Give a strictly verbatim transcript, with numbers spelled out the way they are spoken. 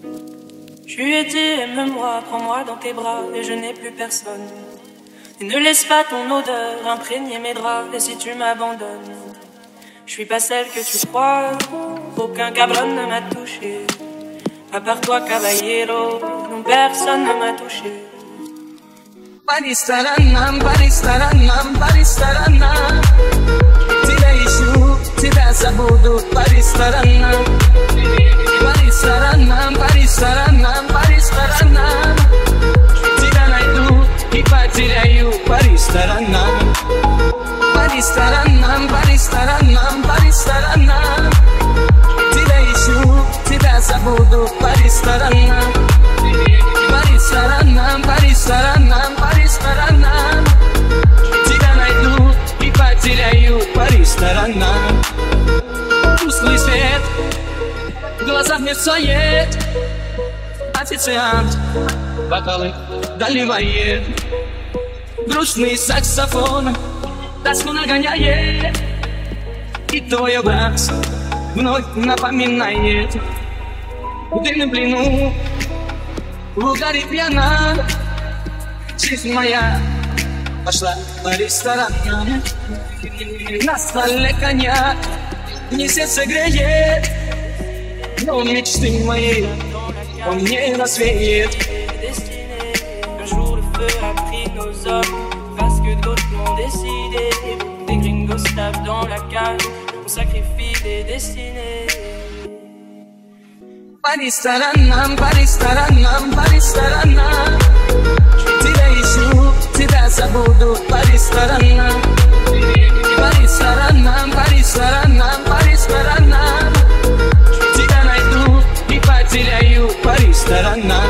Je lui ai dit aime-moi, prends-moi dans tes bras et je n'ai plus personne. Et ne laisse pas ton odeur imprégner mes draps. Et si tu m'abandonnes, je suis pas celle que tu crois. Aucun cabron ne m'a touché, à part toi caballero. Non, personne ne m'a touché. Паристоронам, паристоронам, паристоронам. Тебя ищу, тебя забуду, паристоронам. Паристоронам, паристоронам, паристоронам. Тебя найду и потеряю, паристоронам. Паристоронам, паристоронам, паристоронам. Тебя ищу, тебя забуду, паристоронам. Паристоронам, паристоронам, паристоронам. Тебя найду и потеряю, паристоронам. Тусклый свет в глазах мерцает. Официант бокалы доливает. Грустный саксофон тоску нагоняет. И твой образ вновь напоминает. В дымном плену, в угаре пьяна, жизнь моя пошла по ресторанам. На столе коньяк, мне сердце греет, но мечты мои он не развеет. Un jour le feu a pris nos hommes, parce que d'autres l'ont décidé. Des gringos tapent dans la cage, on sacrifie des destinées. Паристоронам, паристоронам, паристоронам. Тебя ищу, тебя забуду, паристоронам. Паристоронам, паристоронам, паристоронам. Тебя найду и потеряю, паристоронам.